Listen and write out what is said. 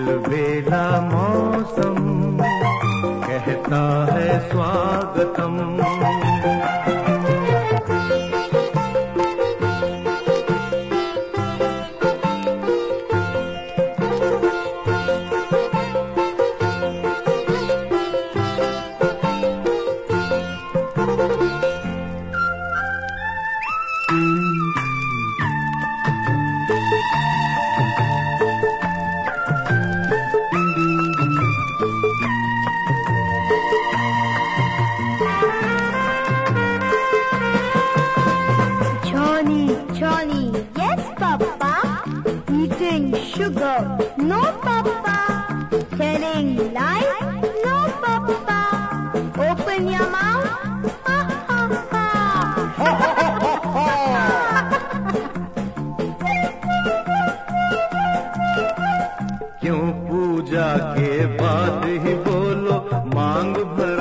अलबेला मौसम कहता है स्वागतम। Sugar, no papa. Telling lies, no papa. Open your mouth, ha ha ha. क्यों पूजा के बाद ही बोलो मांग भर